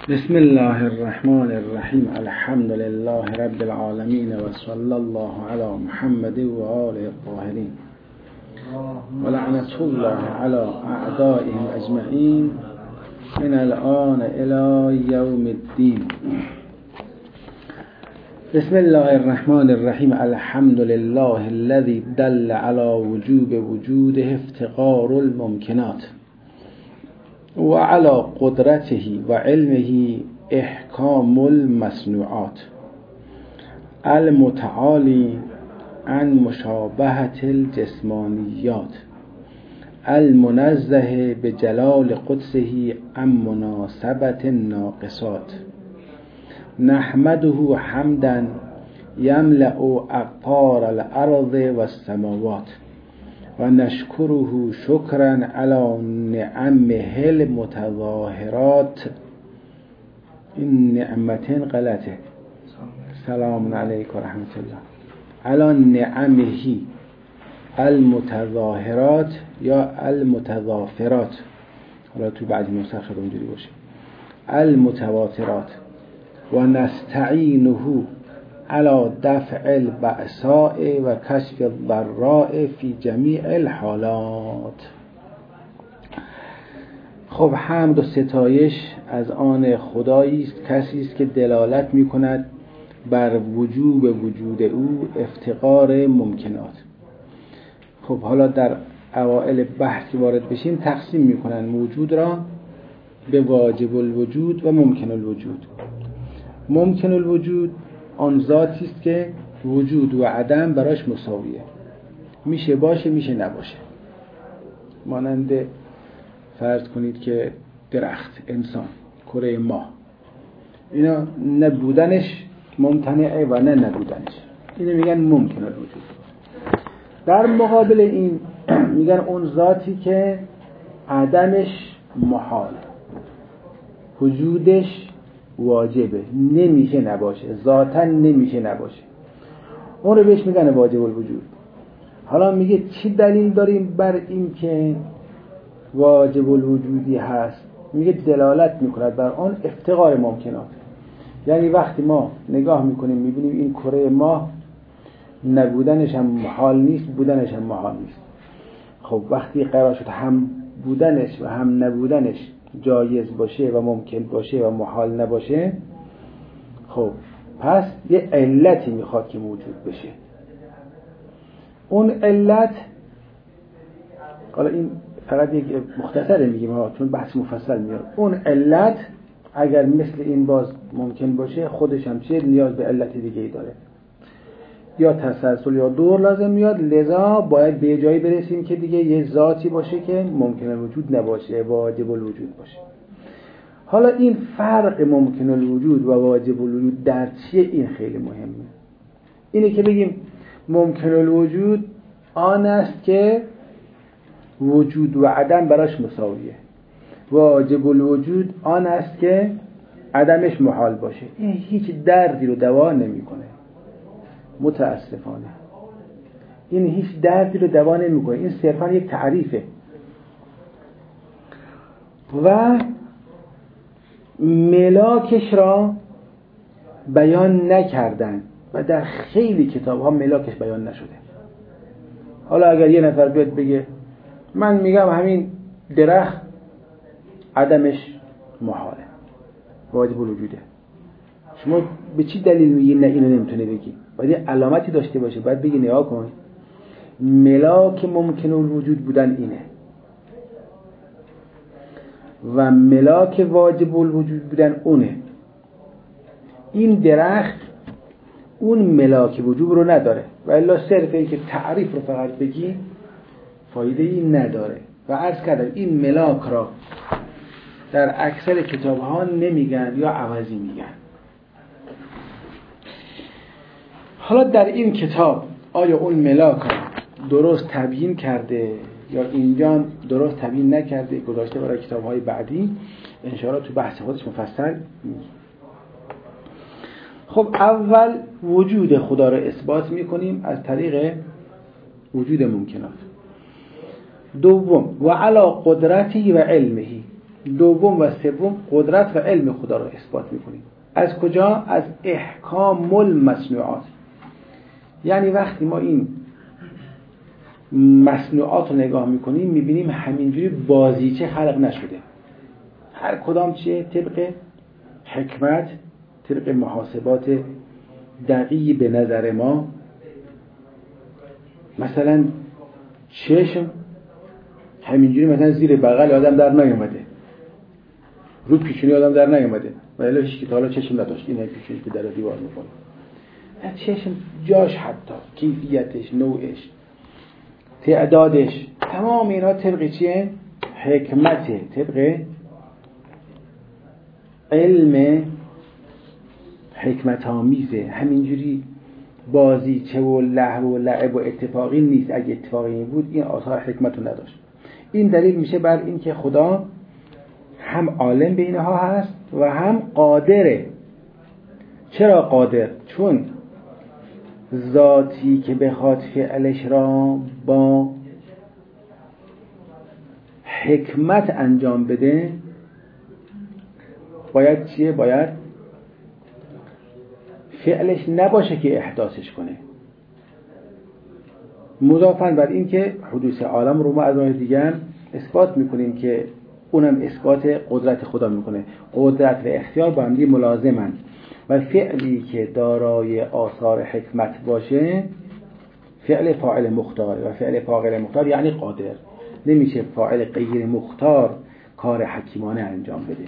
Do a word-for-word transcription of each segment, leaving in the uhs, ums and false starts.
بسم الله الرحمن الرحیم. الحمد لله رب العالمین و صلی الله علی محمد و آله الطاهرین و لعنت الله علی اعدائهم اجمعین من الآن الی یوم الدین. بسم الله الرحمن الرحیم. الحمد لله الذي دل على وجوب وجوده افتقار الممکنات و علی قدرته و علمه احکام المصنوعات المتعالی عن مشابهة الجسمانیات المنزه بجلال قدسه عن مناسبة الناقصات. نحمده حمدا یملأ اقطار الارض والسماوات و نشکره شکرا علی نعمه المتظاهرات. این نعمتین غلطه. سلام علیکم و رحمت الله. علی نعمه المتظاهرات یا المتظافرات، حالا تو بعضی نسخ شده اونجوری باشه، المتواترات. و نستعینه علی دفع البأساء و کشف الضراء فی جمیع الحالات. خب حمد و ستایش از آن خدایی است، کسی است که دلالت می کند بر وجوب وجود او افتقار ممکنات. خب حالا در اوائل بحث که وارد بشیم تقسیم می کنند موجود را به واجب الوجود و ممکن الوجود. ممکن الوجود آن ذاتی است که وجود و عدم براش مساویه، میشه باشه میشه نباشه. مانند فرض کنید که درخت، انسان، کره ماه، اینا نبودنش ممتنعه و نه نبودنش، اینو میگن ممکن الوجود. در مقابل این میگن اون ذاتی که عدمش محال، وجودش واجبه، نمیشه نباشه، ذاتاً نمیشه نباشه، اون رو بهش میگن واجب الوجود. حالا میگه چی دلیل داریم بر این که واجب الوجودی هست؟ میگه دلالت میکند بر آن افتقار ممکنات. یعنی وقتی ما نگاه میکنیم میبینیم این کره ماه نبودنش هم محال نیست، بودنش هم محال نیست. خب وقتی قرار شد هم بودنش و هم نبودنش جایز باشه و ممکن باشه و محال نباشه، خب پس یه علتی میخواد که موجود بشه. اون علت، حالا این فقط یک مختصره میگیم ها چون بحث مفصل میاد. اون علت اگر مثل این باز ممکن باشه، خودش هم چه نیاز به علت دیگه ای داره، یا تسلسل یا دور لازم میاد. لذا باید به جایی برسیم که دیگه یه ذاتی باشه که ممکن الوجود نباشه، واجب الوجود باشه. حالا این فرق ممکن الوجود و واجب الوجود در چیه؟ این خیلی مهمه. اینه که بگیم ممکن الوجود آن است که وجود و عدم براش مساویه، واجب الوجود آن است که عدمش محال باشه. این هیچ دردی رو دوا نمیکنه، متاسفانه این هیچ دردی رو دوا نمیکنه. این صرفا یک تعریفه و ملاکش را بیان نکردن و در خیلی کتاب ها ملاکش بیان نشده. حالا اگر یه نفر بیاد بگه من میگم همین درخت عدمش محاله، واجب الوجوده، شما به چی دلیل میگی نه اینو نمیتونه بگی؟ باید علامتی داشته باشه، باید بگی نگاه کن ملاک ممکن الوجود بودن اینه و ملاک واجب الوجود بودن اونه. این درخت اون ملاک وجوب رو نداره و الا صرف این که تعریف رو فقط بگی فایده ای نداره. و عرض کردم این ملاک را در اکثر کتاب ها نمیگن یا عوضی میگن. حالا در این کتاب آیا اون ملاک را درست تبیین کرده یا اینجا درست تبیین نکرده؟ گذاشته برای کتاب های بعدی انشاءالله تو بحث خودش مفصل میگه. خب اول وجود خدا را اثبات میکنیم از طریق وجود ممکنات. دوم و علی قدرتی و علمه، دوم و سوم قدرت و علم خدا رو اثبات میکنیم. از کجا؟ از احکام المصنوعات. یعنی وقتی ما این مصنوعات رو نگاه میکنیم میبینیم همینجوری بازیچه خلق نشده، هر کدام چیه؟ طبق حکمت، طبق محاسبات دقیقی به نظر ما. مثلا چشم همینجوری مثلا زیر بغل آدم در نیومده، رو پیشونی آدم در نیومده و الا هیچ کی تا حالا چشم نداشت، این پیشونیش به در دیوار میخوره. چشم جاش، حتی کیفیتش، نوعش، تعدادش، تمام اینا طبق چیه؟ حکمته، طبق علم حکمت آمیزه. همینجوری بازیچه و لهو و لعب و اتفاقی نیست. اگه اتفاقی بود این آثار حکمت رو نداشت. این دلیل میشه بر این که خدا هم عالم به اینها هست و هم قادره. چرا قادر؟ چون ذاتی که بخواد فعلش را با حکمت انجام بده باید چیه؟ باید فعلش نباشه که احداثش کنه. مضافاً بر این که حدوث عالم رو ما از راه دیگر اثبات میکنیم که اونم اثبات قدرت خدا میکنه. قدرت و اختیار با هم دیگه ملازمن و فعلی که دارای آثار حکمت باشه فعل فاعل مختار و فعل فاعل مختار یعنی قادر. نمیشه فاعل غیر مختار کار حکیمانه انجام بده.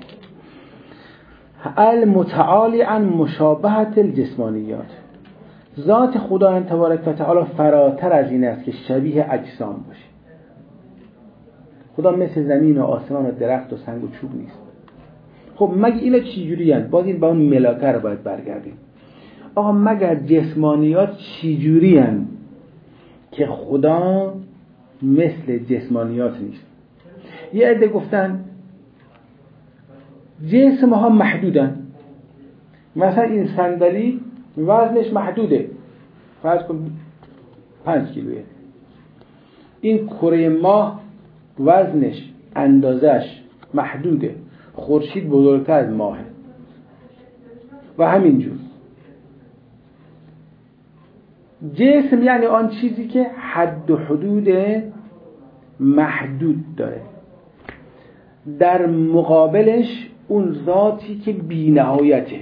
المتعالی عن مشابهت الجسمانیات. ذات خدا تبارک و تعالی فراتر از این است که شبیه اجسام باشه. خدا مثل زمین و آسمان و درخت و سنگ و چوب نیست. خب مگه اینا چی جوری هستند؟ باز این با اون ملاکه رو باید برگردیم. آقا مگر جسمانیات چی جوری هستند که خدا مثل جسمانیات نیست؟ یه عده گفتن جسم ها محدودن. مثلا این صندلی وزنش محدوده، فرض کن پنج کیلوه. این کره ماه وزنش، اندازش محدوده، خورشید بزرگتر از ماهه و همینجور. جسم یعنی آن چیزی که حد و حدود محدود داره، در مقابلش اون ذاتی که بی نهایته،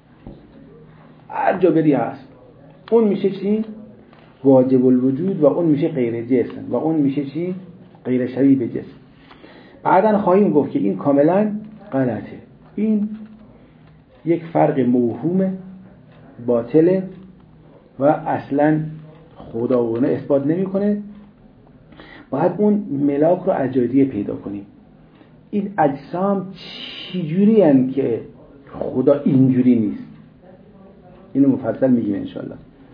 هر جا بری هست. اون میشه چی؟ واجب الوجود و اون میشه غیر جسم و اون میشه چی؟ غیر شبیه به جسم. بعداً خواهیم گفت که این کاملا غلطه. این یک فرق موهوم باطله و اصلا خداوندی اثبات نمیکنه. باید اون ملاک رو از جای دیگه پیدا کنیم. این اجسام چجوری هستند که خدا اینجوری نیست؟ اینو مفصل میگیم انشالله.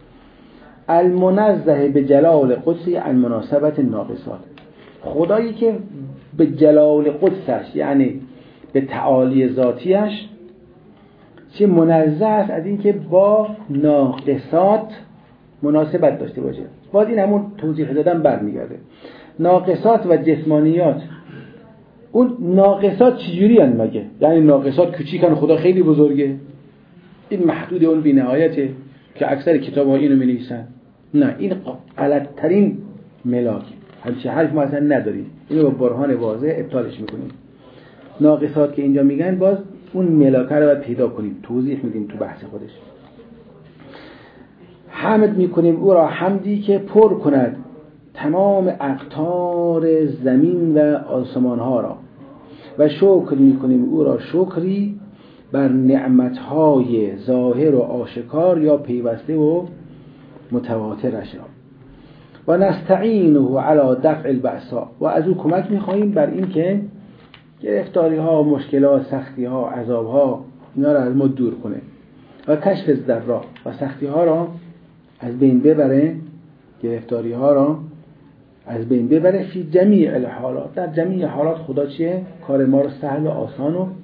المنزه به جلال قدسی عن مناسبت ناقصات. خدایی که به جلال قدسش یعنی به تعالی ذاتیش چه منزه است از این که با ناقصات مناسبت داشته باشه. باز این همون توضیح دادن برمیگرده. ناقصات و جسمانیات، اون ناقصات چجوری هستند مگه؟ یعنی ناقصات کوچیکن خدا خیلی بزرگه؟ این محدود اون بی نهایته که اکثر کتاب ها اینو می نویسن؟ نه، این غلط ترین ملاک. همچه حرف ما اصلا نداریم. اینو با برهان واضح ابطالش میکنیم. ناقصات که اینجا میگن باز اون ملاکه رو باید پیدا کنیم، توضیح میدیم تو بحث خودش. حمد میکنیم او را حمدی که پر کند تمام اقطار زمین و آسمان ها را و شکر میکنیم او را شکری بر نعمتهای ظاهر و آشکار یا پیوسته و متواترش را و نستعینه علی دفع البأساء و از او کمک میخواییم بر این که گرفتاری ها، مشکلات، سختی ها، عذاب ها اینا را از ما دور کنه و کشف الضرا و سختی ها را از بین ببره، گرفتاری ها را از بین ببره. فی جمیع الحالات، در جمیع حالات خدا چیه؟ کار ما رو سهل و آسان و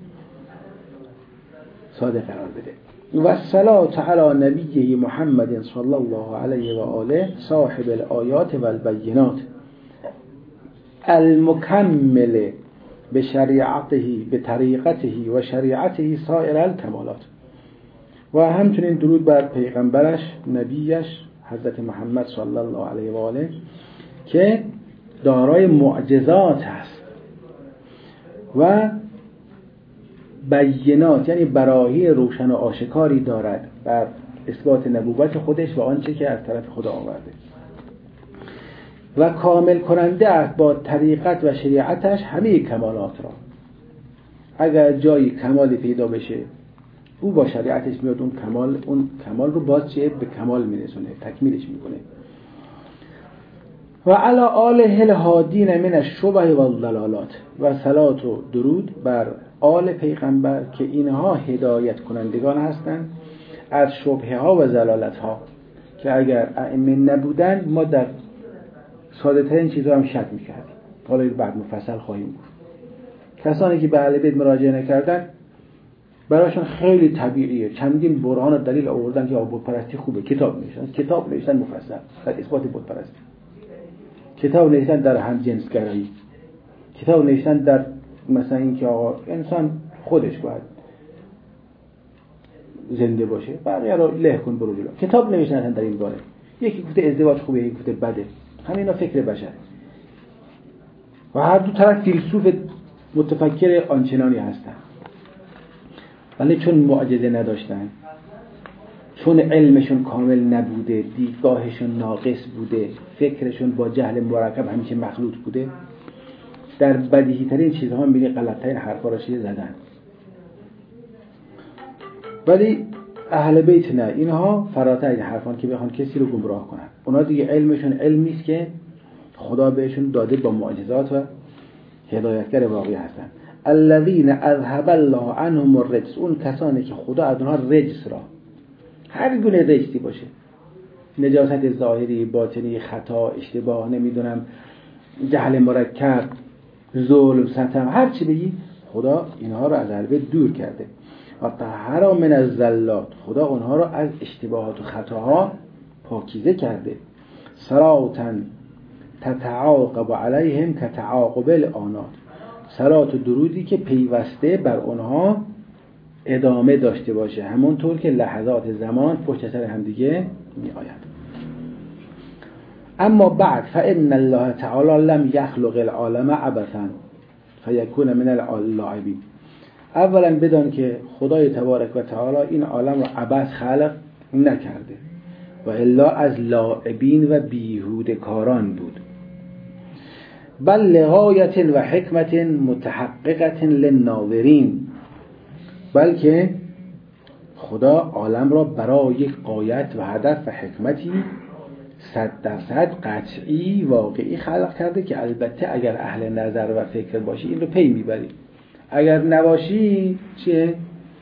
ساده قرار بده. و الصلاة علی نبیه محمد صلی الله علیه و آله صاحب الآیات و البینات المکمل به شریعته به طریقته و شریعته سایر الکمالات. و همچنین درود بر پیغمبرش نبیش حضرت محمد صلی الله علیه و آله که دارای معجزات هست و بینات، یعنی براهین روشن و آشکاری دارد بر اثبات نبوت خودش و آنچه که از طرف خدا آورده و کامل کننده است با طریقت و شریعتش همه کمالات را. اگر جایی کمالی پیدا بشه او با شریعتش میاد اون کمال اون کمال رو باز چه به کمال میرسونه، تکمیلش میکنه. و علی آله الهادین من الشبه و الضلالات و صلات و درود بر آل پیغمبر که اینها هدایت کنندگان هستند از شبهه ها و ضلالت ها، که اگر ائمه نبودن ما در ساده ترین چیزا هم شک میکردیم. حالا بعد مفصل خواهیم بود. کسانی که به اهل بیت مراجعه نکردن براشون خیلی طبیعیه، چندین برهان و دلیل آوردن که بت پرستی خوبه، کتاب نوشتن کتاب نوشتن مفصل در اثبات بت پرستی، کتاب نوشتن در هم جنسگرایی، کتاب نوشتن در مثلا اینکه آقا انسان خودش باید زنده باشه، بقیه رو له کن برو جلو. کتاب نوشتن در این باره، یکی گفته ازدواج خوبه، یکی گفته بده. همینا فکر بشر و هر دو طرف فیلسوف متفکر آنچنانی هستن، ولی چون معجزه نداشتن، چون علمشون کامل نبوده، دیدگاهشون ناقص بوده، فکرشون با جهل مرکب همیشه مخلوط بوده، در بدیهی ترین چیزها میلی غلط ترین حرفا را شده زدن. ولی اهل بیت نه، اینها فراتر این حرفان که بخوان کسی رو گمراه کنن. اونا دیگه علمشون علم نیست که خدا بهشون داده با معجزات و هدایتگر واقعی هستن. الذين اذهب الله عنهم الرجس، اون کسانی که خدا از اونها رجس را، هر گونه رجسی باشه، نجاست ظاهری، باطنی، خطا، اشتباه، نمیدونم جهل مرکب، ظلم، ستم، هر چی بگی خدا اینها رو از قلب دور کرده. و طهر من الزلات، خدا اونها رو از اشتباهات و خطاها پاکیزه کرده. صراطا تتعاقب علیهم کتعاقب الآنات، صلات و درودی که پیوسته بر اونها ادامه داشته باشه، همونطور که لحظات زمان پشت سر هم دیگه می آید. اما بعد فإن الله تعالی لم یخلق العالم عبثا فیکون من اللاعبین. اولا بدان که خدای تبارک و تعالی این عالم رو عبث خلق نکرده و الا از لاعبین و بیهوده کاران بود. بل لغایت و حکمت متحققت للناظرین، بلکه خدا عالم را برای یک غایت و هدف و حکمتی صد درصد قطعی واقعی خلق کرده که البته اگر اهل نظر و فکر باشی این رو پی میبری، اگر نباشی چیه؟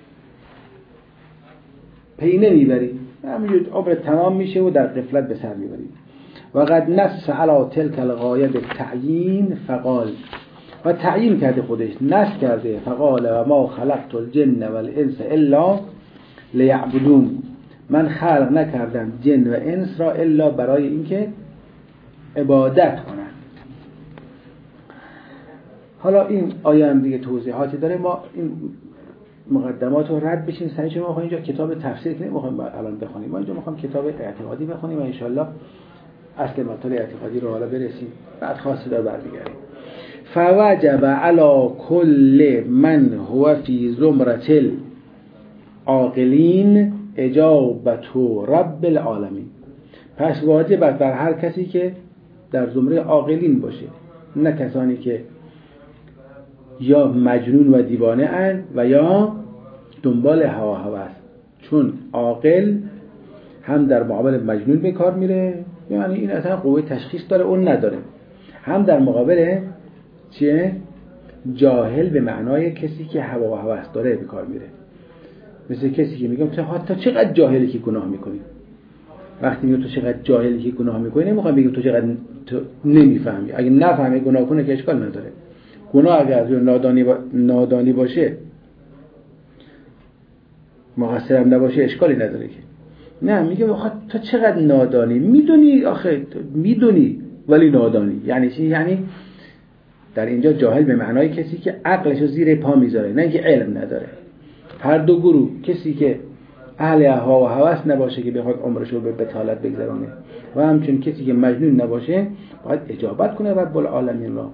پی نمیبری، همینجور عمر تمام میشه و در غفلت به سر میبری. و قد نص علی تلک الغایه بالتعیین فقال، و تعیین کرده خودش، نص کرده فقال و ما خلقت الجن والانس الا لیعبدون، من خلق نکردم جن و انس را الا برای اینکه عبادت کنن. حالا این آیه هم دیگه توضیحاتی داره، ما این مقدمات رو رد بشین سعی چون ما اینجا کتاب تفسیر که نمیخوایم الان بخونیم، ما اینجا میخوایم کتاب اعتقادی بخونیم و انشالله اصل مطالب اعتقادی رو حالا برسیم، بعد خاصی دار برمیگردیم. فوجب علی کل من هو فی زمرة العاقلین اجابت رب العالمین، پس واجب بر هر کسی که در زمره عاقلین باشه، نه کسانی که یا مجنون و دیوانه اند و یا دنبال هوا هوس، چون عاقل هم در مقابل مجنون به کار میره، یعنی این اصلا قوه تشخیص داره اون نداره، هم در مقابل چیه؟ جاهل به معنای کسی که هوا و هوس داره به کار میره. مثل کسی که میگم تو حتی چقدر جاهلی که گناه میکنی، وقتی میگم تو چقدر جاهلی که گناه میکنی نمیخوام بگم تو چقدر تو نمیفهمی، اگه نفهمی گناه کنه که اشکال نداره. گناه اگر از نادانی, با... نادانی باشه، مقصرم نباشه، اشکالی نداره که. نه، میگه آخه تو چقدر نادانی، میدونی، آخه میدونی ولی نادانی. یعنی چی؟ یعنی در اینجا جاهل به معنای کسی که عقلشو زیر پا میذاره، نه اینکه علم نداره. هر دو گروه، کسی که اهل هوا و هوس نباشه که بخواد عمرشو به بطالت بگذرونه و همچنین کسی که مجنون نباشه باید اجابت کنه رب العالمین را.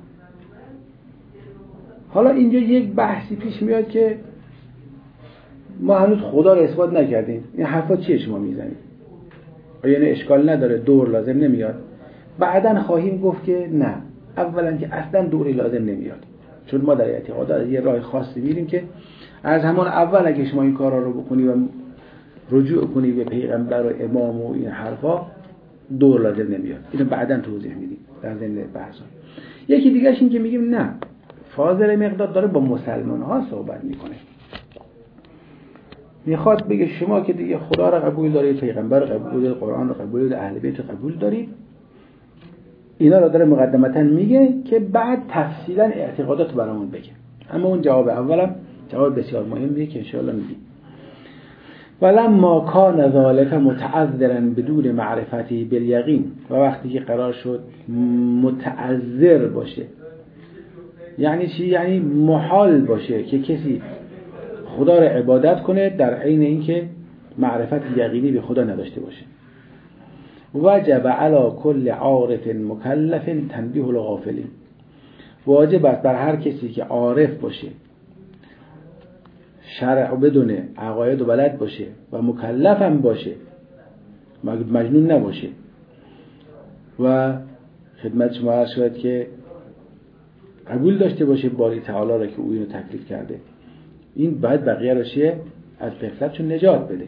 حالا اینجا یک بحثی پیش میاد که ما هنوز خدا رو اثبات نکردیم، این حرفا چیه شما میزنید؟ یعنی اشکال نداره، دور لازم نمیاد. بعدن خواهیم گفت که نه، اولا که اصلا دوری لازم نمیاد، چون ما در اعتقادات یه راه خاصی میریم که از همان اول اگه شما این کارا رو بکنی و رجوع کنی به پیغمبر و امام و این حرفا، دور لازم نمیاد. اینو بعدن توضیح میدیم در ضمن بحثا. یکی دیگه‌ش این که میگیم نه، فاضل مقداد داره با مسلمان ها صحبت میکنه، میخواد بگه شما که دیگه خدا رو قبول دارید، پیغمبر رو قبول دارید، قرآن رو قبول دارید، اهل بیت رو قبول دارید، اینا رو داره مقدمتا میگه که بعد تفصیلا اعتقادات برامون بگه. اما اون جواب اولم جواب بسیار مهمیه که انشاءالله میگیم. ولما کان ذلک متعذرا بدون معرفتی بالیقین، و وقتی که قرار شد متعذر باشه، یعنی چی؟ یعنی محال باشه که کسی خدا رو عبادت کنه در عین اینکه معرفت یقینی به خدا نداشته باشه. وجب علی کل عارف مکلف تنبیه الغافلین، واجب است بر هر کسی که عارف باشه، شرع بدونه، عقاید و بلد باشه و مکلف هم باشه، مجنون نباشه، و خدمت شما عرض شد که قبول داشته باشه باری تعالی را که او اینو تکلیف کرده، این باید بقیه را چیه؟ از غفلتشون نجات بده.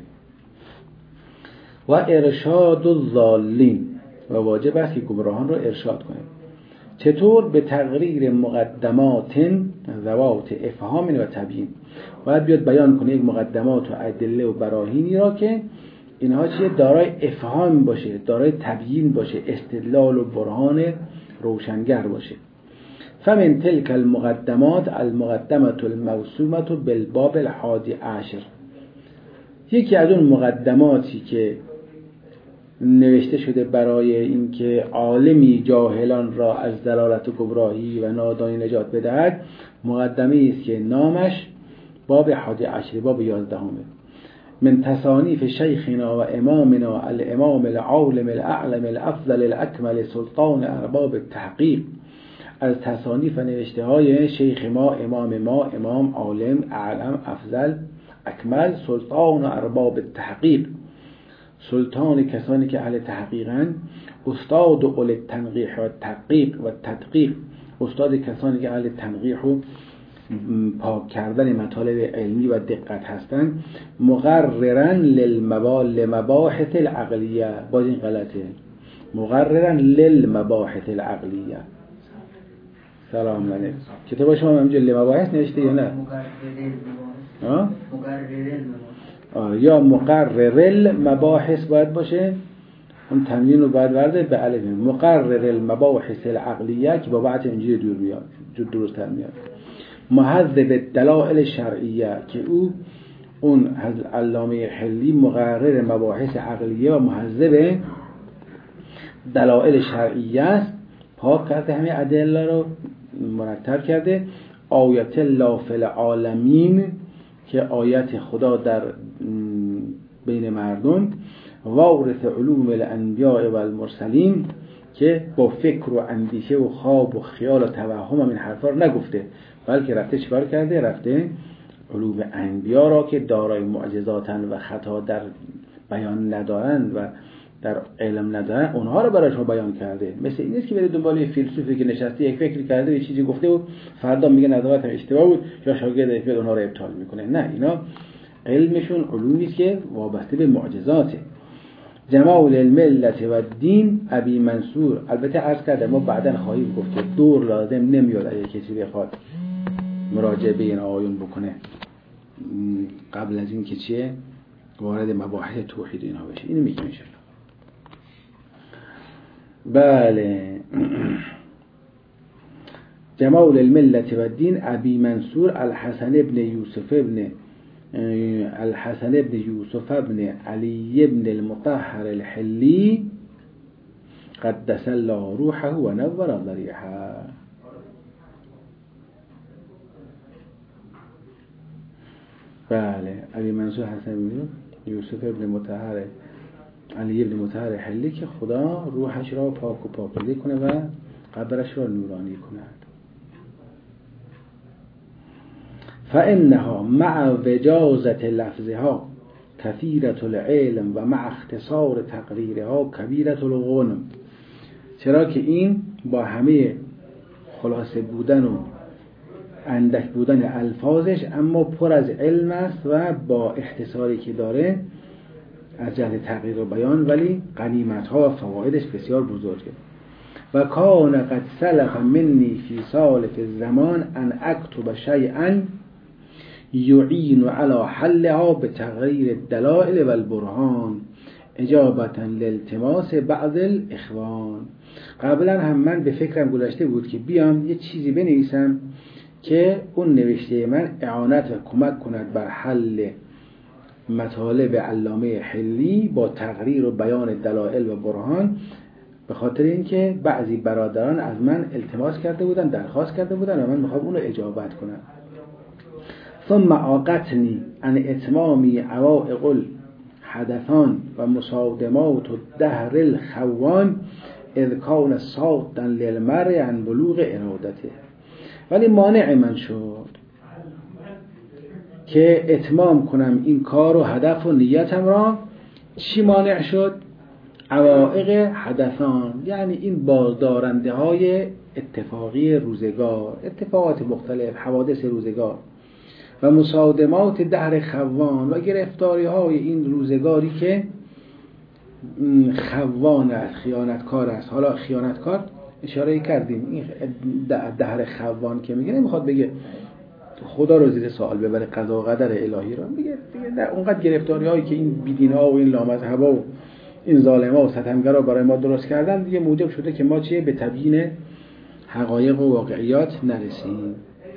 و ارشاد الضالین، و واجب است که گمراهان را ارشاد کنه. چطور؟ به تقریر مقدمات ذوات افهام و تبیین، باید بیاد بیان کنه یک مقدمات و ادله و براهینی را که اینها چیه؟ دارای افهام باشه، دارای تبیین باشه، استدلال و برهان روشنگر باشه. فمن تلك المقدمات المقدمة الموسومة بالباب الحادی عشر، یکی از اون مقدماتی که نوشته شده برای اینکه عالمی جاهلان را از ضلالت و گمراهی و نادانی نجات بدهد، مقدمه است که نامش باب حادی عشر، باب یازدهمه، من تصانیف شیخنا و امامنا الامام العالم الاعلم الافضل الاکمل سلطان ارباب التحقیق، از تصانیف نوشته های شیخ ما، امام ما، امام عالم اعلم افضل اکمل سلطان ارباب التحقیق، سلطان کسانی که اهل تحقیقن، استاد اول تنقیح و تحقیق و تدقیق، استاد کسانی که اهل تنقیح و پاک کردن مطالب علمی و دقت هستند، مقررن للمباحث العقلیه، باز این غلطه، مقررن للمباحث العقلیه. سلام علیکم. کتاب شما همینجا لمباحث نوشته یا نه؟ ها؟ آه یا مقرر المباحث باید باشه، اون تنوین رو باید ورده به الف، مقرر المباحث العقلیه که با بعض اینجوری دور میاد، درست‌تر میاد. محذب الدلائل الشرعیه که او اون علامه حلی مقرر مباحث عقلیه و محذب دلائل شرعیه است، پاک کرده همه ادله رو مرتب کرده. آیت الله فی العالمین که آیت خدا در بین مردم، وارث علوم الانبیاء و المرسلین که با فکر و اندیشه و خواب و خیال و توهم این حرفا رو نگفته، بلکه رفته چیکار کرده؟ رفته علوم انبیا را که دارای معجزاتن و خطا در بیان ندارن و در علم ندارن، اونها رو برای شما بیان کرده. مثل این نیست که برید دنبال فیلسوفی که نشسته یک فکری کرده یه چیزی گفته و فردا میگه نظرات اشتباه بود یا شاگردش بیاد اونها رو ابطال میکنه. نه، اینا علمشون علومی است که وابسته به معجزاته. جمال الملت و دین ابی منصور، البته عرض کردم ما بعداً خواهیم گفت که دور لازم نمیاد اگه کسی بخواد مراجعه به این آیون بکنه قبل از این که چیه وارد مباحث توحید اینها بشه. اینو میگیم ان شاء الله. بله. جمال الملت و دین ابی منصور الحسن ابن یوسف ابن الحسن ابن یوسف ابن علی ابن المطهر الحلی قدس الله روحه و نور ضریحه. بله علی منصور حسن یوسف ابن مطهر علی ابن مطهر حلی که خدا روحش را پاک و پاکیزه کنه و قبرش را نورانی کند. فإنها مع وجازة لفظها كثيرة العلم و مع اختصار تقریرها کبیرة الغنم. چرا که این با همه خلاصه بودن و اندک بودن الفاظش اما پر از علم است و با اختصاری که داره از جهت تقریر و بیان ولی غنیمت ها و فوایدش بسیار بزرگه. و کان قد سلف منی فی سالف الزمان ان اکتب شیئا یعین علی حلها بتغییر الدلائل و البرهان اجابتا لالتماس بعض الاخوان. قبلا هم من به فکرم گذشته بود که بیام یه چیزی بنویسم که اون نوشته من اعانت و کمک کند بر حل مطالب علامه حلی با تقریر و بیان دلائل و برهان، به خاطر اینکه بعضی برادران از من التماس کرده بودن، درخواست کرده بودن و من میخوام اون رو اجابت کنم. ثم عاقتنی عن اتمامی عوائق الحدثان و مصادمات الدهر الخوان اذ کان صادا للمرء عن بلوغ ارادته. ولی مانع من شد که اتمام کنم این کار و هدف و نیتم را. چی مانع شد؟ عوائق حدثان، یعنی این بازدارنده های اتفاقی روزگار، اتفاقات مختلف، حوادث روزگار و مصادمات دهر خوان و گرفتاری های این روزگاری که خوان است، خیانتکار است. حالا خیانتکار اشاره کردیم، این دهر خوان که میگه نمیخواد بگه خدا رو زیر سوال ببره، قضا و قدر الهی رو میگه دیگه. اونقدر گرفتاری هایی که این بیدین‌ها و این لامذهبا و این ظالما و ستمگرا برای ما درست کردن دیگه موجب شده که ما چیه به تبیین حقایق و واقعیات نرسیم.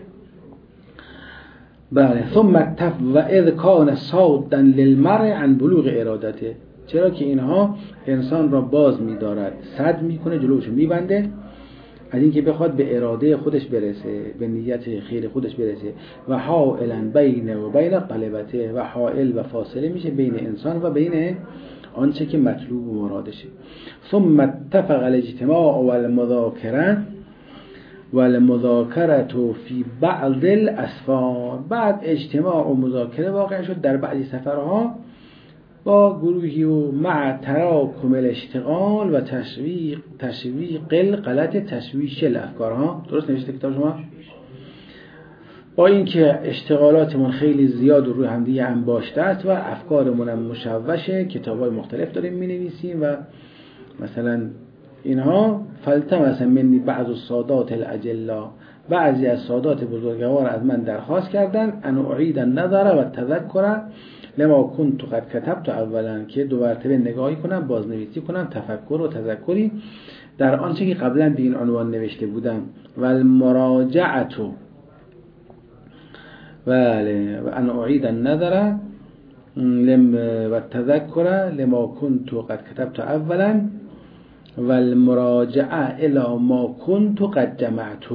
بله. ثم التف و اذ کان صادا للمرء عن بلوغ ارادته. چرا که اینها انسان را باز می‌دارد، صد میکنه، جلوش میبنده از اینکه بخواد به اراده خودش برسه، به نیت خیر خودش برسه. و حائلا بین و بین طلبته، و حائل و فاصله میشه بین انسان و بین آنچه که مطلوب و مرادشه. ثم اتفق الاجتماع والمذاکره والمذاکره فی بعض الاسفار. بعد اجتماع و مذاکره واقع شد در بعضی سفرها با گروهی و مع تراکم الاشتغال و تشویق تشویق غلط تشویش الافکارها. درست نوشته کتاب شما؟ با اینکه اشتغالاتمون خیلی زیاد و روی همدیگه انباشته است و افکارمون هم مشوشه، کتابای مختلف داریم می‌نویسیم و مثلا اینها فلتمس منی بعض السادات الاجلا، بعضی از سادات بزرگوار از من درخواست کردن ان اعید النظر و تذکر لما كنت قد كتبت اولا، که دو مرتبه نگاهی کنم، بازنویسی کنم، تفکر و تذکری در آنچه که قبلا به این عنوان نوشته بودم. و المراجعه بله و ان اعید النظر لم و تذکر لما كنت قد كتبت اولا و المراجعه الى ما كنت قد جمعت،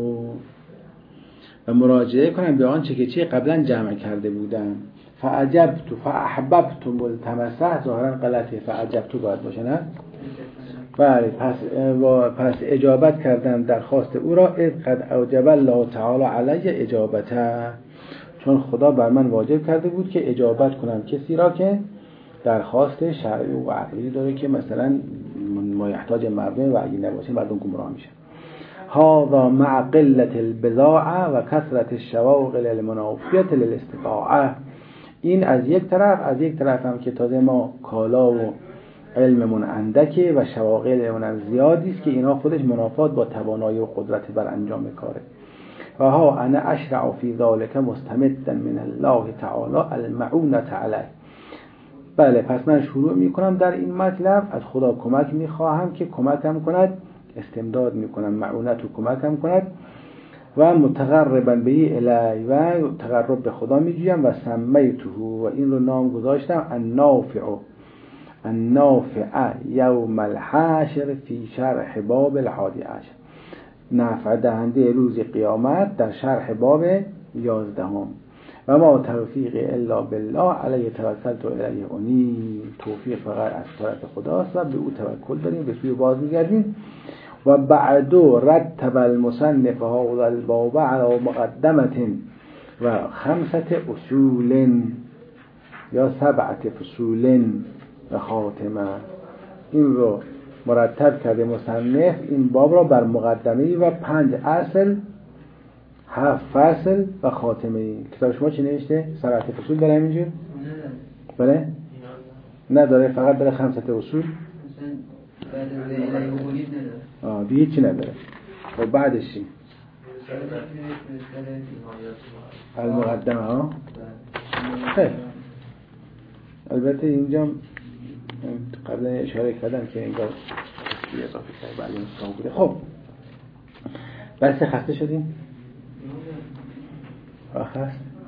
و مراجعه کنم به آنچه که چه قبلا جمع کرده بودم. فعجبت فاحببت ملتمسه، ظاهرا غلطه، فعجبت باید باشه نه؟ بله. پس پس اجابت کردم درخواست او را. اذ قد اوجب الله تعالی علی اجابته، چون خدا بر من واجب کرده بود که اجابت کنم کسی را که درخواست شرعی و عقلی داره که مثلا ما یحتاج مردم و اگه نباشه مردم گمراه میشن. هذا مع قلة البضاعه و کثرة الشواغل المنافیة للاستطاعه. این از یک طرف، از یک طرف هم که تازه ما کالا و علممون اندکه و شواغلمون هم زیادی است که اینا خودش منافات با توانایی و قدرت بر انجام کاره. و ها انا اشرع فی ذلک مستمدا من الله تعالی المعونة علیه. بله. پس من شروع میکنم در این مطلب، از خدا کمک میخواهم که کمکم کند، استمداد میکنم معونت و کمکم کند. و متقربا به الی، و تقرب به خدا میجویم. و سمیته، و این رو نام گذاشتم النافع النافع یوم الحشر فی شرح باب الحادی عشر، نفع دهنده روز قیامت در شرح باب یازدهم. و ما توفیق الا بالله علیه توکلت و الیه انیب. توفیق فقط از طرف خداست و به او توکل داریم، به سوی باز میگردیم. و بعد رتب المصنف هذا الباب على مقدمة و خمسة اصول یا سبعة فصول و خاتمه. این رو مرتب کرده مصنف این باب را بر مقدمه و پنج اصل، هفت فصل و خاتمه. کتاب شما چی نوشته؟ سبعة فصول داره همینجور؟ بله؟ نداره، فقط داره خمسة اصول. آه دیگه چی نداره. و بعدش چی؟ المقدمه ها. خیلی البته اینجا قبلا اشاره کردم که انگار چیزی اضافه کرده بعد این سام بوده. خب بس خسته شدیم؟ آخر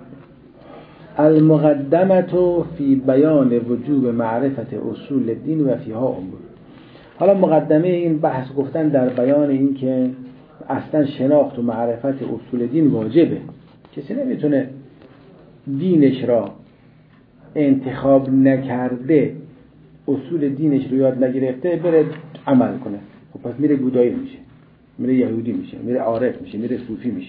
المقدمه فی بیان وجوب معرفت اصول الدین و فیها امور. حالا مقدمه این بحث گفتن در بیان این که اصلا شناخت و معرفت اصول دین واجبه. کسی نمیتونه دینش را انتخاب نکرده، اصول دینش رو یاد نگرفته بره عمل کنه. خب پس میره بودایی میشه، میره یهودی میشه، میره عارف میشه، میره صوفی میشه.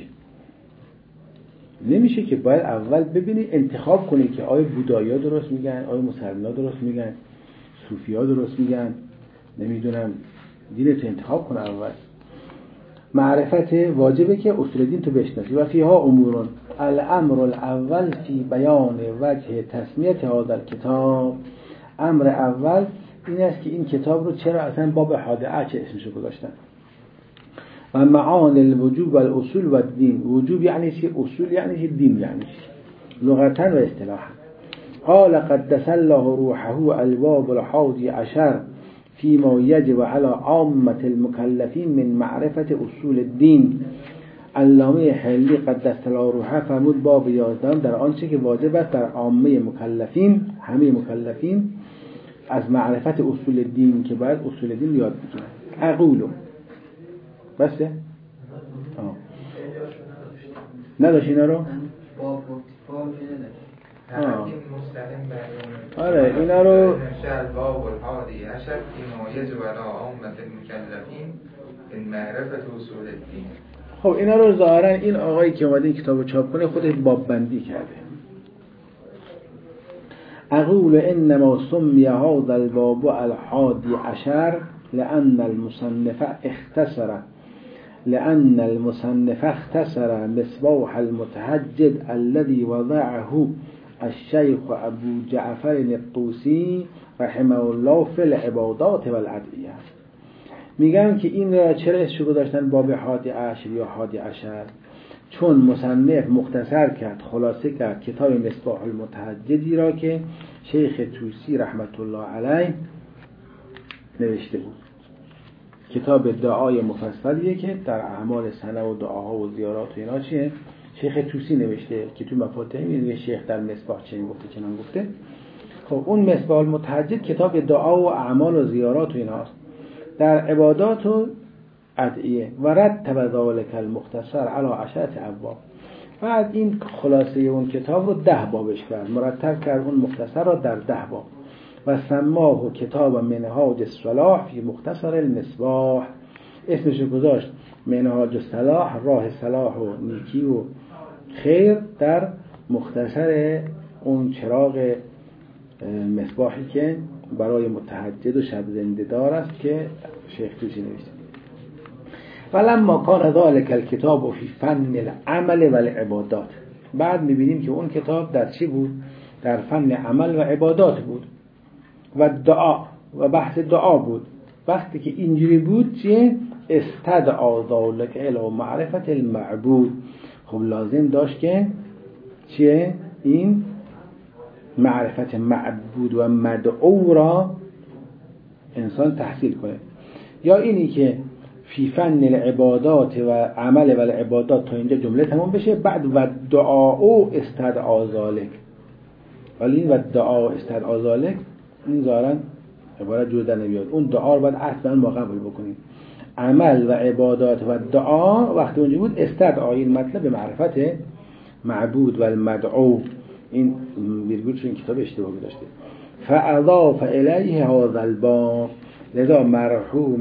نمیشه که باید اول ببینی انتخاب کنی که آیا بودایی ها درست میگن، آیا مسلمان ها درست میگن، صوفی ها درست میگن. نمیدونم دینت انتخاب کنه اول. معرفت واجبه که اصول دین تو بشناسی. و فیها امورون الامر الاول فی بیان وجه تسمیت هذا الکتاب. امر اول این است که این کتاب رو چرا اصلا باب حادعه چه اسمشو گذاشتن. و معانی الوجوب و الاصول و الدین. وجوب یعنی چی؟ اصول یعنی چی؟ دین یعنی چی؟ لغتا و اصطلاحا. قال قدس الله روحه الباب الحادی عشر فيما يجب على عامة المكلفين من معرفت اصول الدین. علامه حلی قدس الله روحه فرمود باب یازدهم در آنچه که واجب است در عامه مکلفین، همه مکلفین، از معرفت اصول دین که باید اصول دین یاد بگیرن. اقولو بسه؟ آه. نداشت اینا رو؟ آه. آره اینا رو باب الحادی عشر فيما يجب على عامة المكلفين من معرفت اصول الدین. خب اینا رو ظاهرا این آقایی که اومده این کتابو چاپ کنه خودش باب بندی کرده. اقول انما سمی هذا الباب الحادی عشر لأن المصنف اختصر لأن المصنف اختصر مصباح المتهجد الذي وضعه الشيخ ابو جعفر الطوسی رحمه الله فی العبادات والادعیه. میگم که این را چرا اسمشو گذاشتن باب حادی عشر یا حادی عشر؟ چون مصنف مختصر کرد، خلاصه کرد کتاب مصباح المتهجدی را که شیخ طوسی رحمت الله علیه نوشته بود. کتاب دعای مفصلیه که در اعمال سنه و دعاها و زیارات و اینا چیه شیخ طوسی نوشته که تو مفاتیح میگه شیخ در مصباح چنین گفته چنان گفته. خب اون مصباح المتهجد کتاب دعا و اعمال و زیارات و ایناست، در عبادات و ادعیه. و رتب ذلک المختصر علی عشرة ابواب. بعد این خلاصه اون کتاب رو ده بابش کرد، مرتب کرد اون مختصر را در ده باب. و سماه کتاب منهاج الصلاح فی مختصر المصباح. اسمش گذاشت منهاج الصلاح، راه صلاح و نیکی و خیر در مختصر اون چراغ مصباحی که برای متهجد و شب زنده دار است که شیخ طوسی نوشته. فلما کان ذلک الکتاب فی فن العمل و العبادات. بعد میبینیم که اون کتاب در چی بود؟ در فن عمل و عبادات بود و دعا و بحث دعا بود. وقتی که اینجوری بود چیه؟ استدعا ذلک الی معرفت المعبود. خب لازم داشت که چیه؟ این معرفت معبود و مدعو را انسان تحصیل کنه. یا اینی که فی فن العبادات و عمل و العبادات تا اینجا جمله تمام بشه، بعد و دعا او استدعا ذلک. ولی این و دعا استدعا ذلک این ظاهرا عبارت جور در نمیاد. اون دعا رو باید اصلا ما قبول بکنیم. عمل و عبادات و دعا وقتی اونجا بود استدعا این مطلب معرفت معبود و المدعو، این ویرگول چون این کتاب اشتباه داشته. فاضاف الیه هذا الباب، لذا مرحوم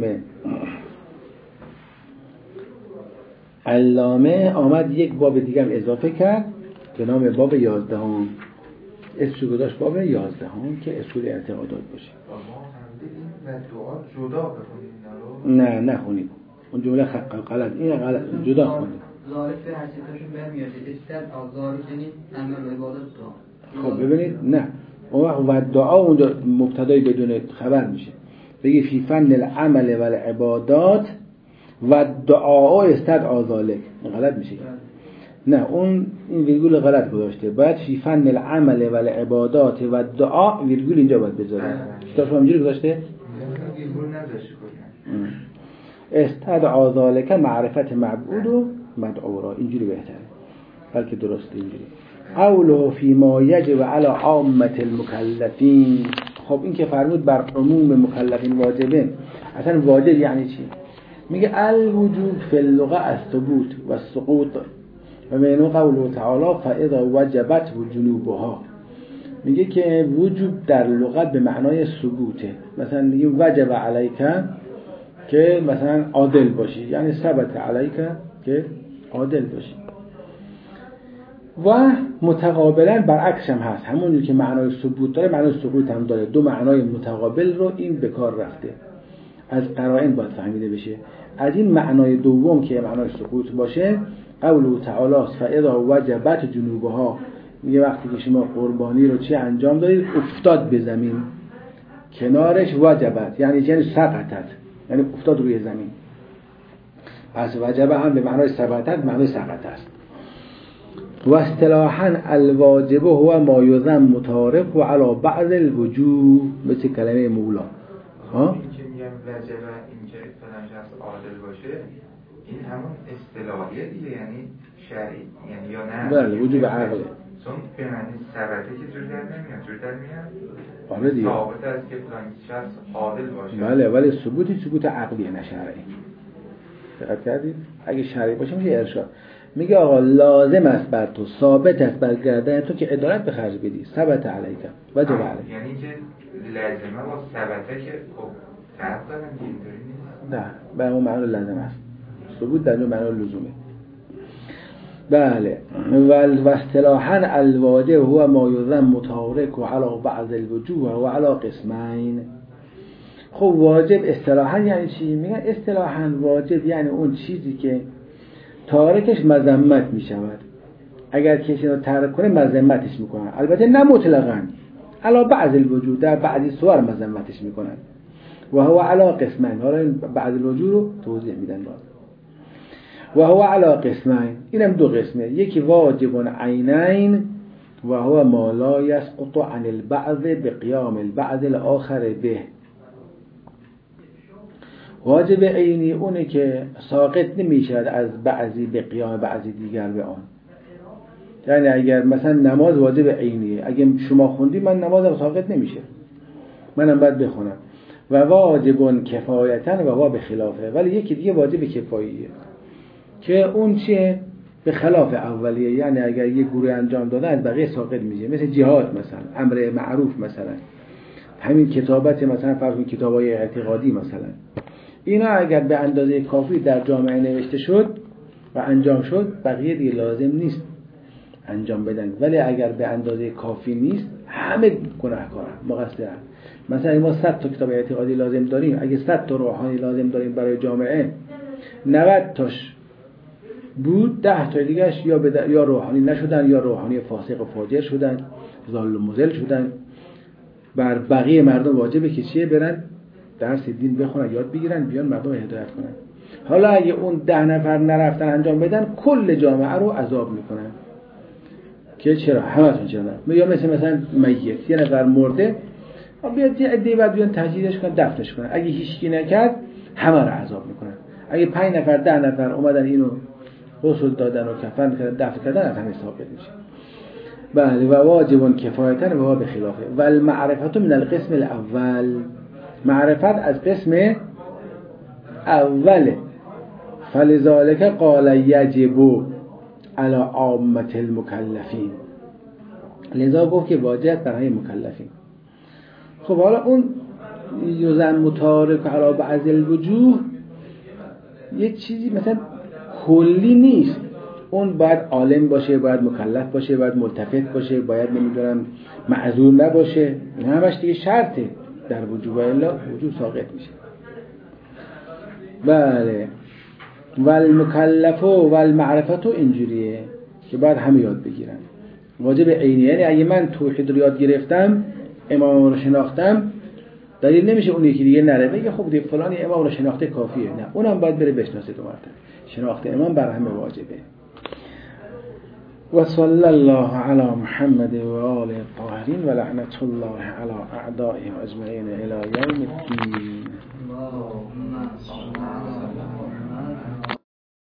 علامه آمد یک باب دیگه اضافه کرد به نام باب یازدهم. اسمش گذاشت باب یازدهم که اصول اعتقادات باشه. و دعا جدا بخونید نه نخونید اون جمله غلط، این غلط، جدا خونید. ظاهر به هر چیزشون برمیاد استد آزار یعنی عمل عبادت دعا. خب ببینید نه اون و دعا اونجا مبتدای بدون خبر میشه، بگی فی فن العمل و العبادات و دعا استدعا ذلک، غلط میشه. نه اون این ویرگول غلط گذاشته، باید فی فن العمل و العبادات و دعا ویرگول اینجا باید بذاره. کتاب شما اینجوری گذاشته؟ ویرگول نذاشته کنه. استدعا ذلک معرفت معبود و مدعو را، اینجوری بهتره بلکه درسته اینجوری. قوله فی ما یجب علی عامة المکلفین. خب این که فرمود بر عموم مکلفین واجبه، اصلا واجب یعنی چی؟ میگه الوجوب فی اللغه الثبوت و السقوط و معنی قوله تعالی فاذا وجبت جنوبها. میگه که وجوب در لغت به معنای ثبوته، مثلا میگه وجب علیک که مثلا عادل باشی، یعنی ثبت علیک که عادل باشی. و متقابلا برعکس هم هست، همونجور که معنای ثبوت داره معنای سقوط هم داره، دو معنای متقابل رو این به کار رفته، از قرائن باید فهمیده بشه. از این معنای دوم که معنای سقوط باشه قوله تعالی فاذا وجبت جنوبها، میگه وقتی که شما قربانی رو چی انجام دادید افتاد به زمین، کنارش وجبت یعنی یعنی سقطت، یعنی افتاد روی زمین. پس وجبه هم به معنای ثبتت معنای سقط است. و اصطلاحاً الواجب هو ما یذم متعارف و علی بعض الوجوه، مثل کلمه مولا. ها؟ این که میگم وجبه این که فلان شخص عادل باشه، این همون اصطلاحیه دیگه، یعنی شرعی یعنی یا نه؟ بله وجوب عقله. چون به معنی ثبته که جور در نمیاد، جور در میاد آره دیگه ثابت است که فلان شخص عادل باشه. بله ولی ثبوتی ثبوت عقلیه نه شرعی. دقت کردید؟ اگه شرعی باشه میشه ارشاد. میگه آقا لازم است بر تو، ثابت است بر گردن تو که عدالت به خرج بدی، ثبت علیک وجب علیک. یعنی که لازمه با ثبته که خب فرق دارن که اینطوری نیست. نه به اون معنی لازم است، ثبوت در اون معنی لزومه. بله و اصطلاحاً الواجب هو ما یذم متعارک و علی بعض الوجوه و علی قسمین. خب واجب اصطلاحاً یعنی چی؟ میگن اصطلاحاً واجب یعنی اون چیزی که تارکش مذمت می شود، اگر کسی رو ترک کنه مذمتش میکنن، البته نه مطلقاً، علی بعض الوجوه در بعضی صور مذمتش میکنن. و هو علی قسمین، حالا این بعض الوجوه رو توضیح میدن باز. و هو علی قسمین، اینم دو قسمه، یکی واجب عینین و هو ما لا یسقط عن البعض بقیام البعض الاخر به. واجب عینی اونه که ساقط نمیشه از بعضی به قیام بعضی دیگر به آن. یعنی اگر مثلا نماز واجب عینیه، اگر شما خوندی من نمازم ساقط نمیشه، منم باید بخونم. و واجب کفایتن و وا به خلافه، ولی یکی دیگه واجب کفاییه که اون چیه؟ به خلاف اولیه، یعنی اگر یک گروه انجام داده از بقیه ساقط میشه، مثل جهاد مثلا، امر معروف مثلا، همین کتابت مثلا، فرض کنید کتابای اعتقادی مثلا، اینا اگر به اندازه کافی در جامعه نوشته شد و انجام شد بقیه دیگه لازم نیست انجام بدن، ولی اگر به اندازه کافی نیست همه گناهکارن مقصرن. مثلا ما صد تا کتاب اعتقادی لازم داریم، اگه صد تا روحانی لازم داریم برای جامعه، نود تاش بود، ده تا دیگهش یا بد... یا روحانی نشدن یا روحانی فاسق و فاجر شدن، ضال و مضل شدن. بر بقیه مردم واجبه که چیه؟ برن درس دین بخونن، یاد بگیرن، بیان مردم رو هدایت کنن. حالا اگه اون ده نفر نرفتن انجام بدن کل جامعه رو عذاب میکنن که چرا؟ همتون چرا؟ یا مثل مثلا میت، یه نفر مرده بیاد یه عده بعد بیان تجهیزش کنن دفنش کنن، اگه هیچکی نکرد همه رو عذاب میکنن. اگه پنج نفر ده نفر اومدن اینو غسل دادن و کفن کردن دفن کردن از همه ثابت میشه. بله و واجب کفایتن و به خلافه. و المعرفت من القسم الاول، معرفت از قسم اوله. فلذالک قال یجب، علی عامة المکلفین، لذا گفت که واجب برای مکلفین. خب حالا اون یزن متارک علی بعض الوجوه یه چیزی مثلا کلی نیست، اون باید عالم باشه، باید مکلف باشه، باید ملتفت باشه، باید نمیدونم معذور نباشه، این همش دیگه شرطه در وجوب، الا وجوب ساقط میشه. بله والمکلف و المعرفت اینجوریه که باید همه یاد بگیرن. واجب عینی، یعنی اگه من توحید رو یاد گرفتم، امام رو شناختم، دلیل نمیشه اون یکی دیگه نره بگه خب دیگه فلانی امام رو شناخته کافیه، نه، اونم باید بره بشناسه دو مرتبه. شناخت امام بر همه واجبه. و صلی الله علی محمد و آل الطاهرین و لعنت الله علی اعدائهم اجمعین الی یوم الدین. اللهم صل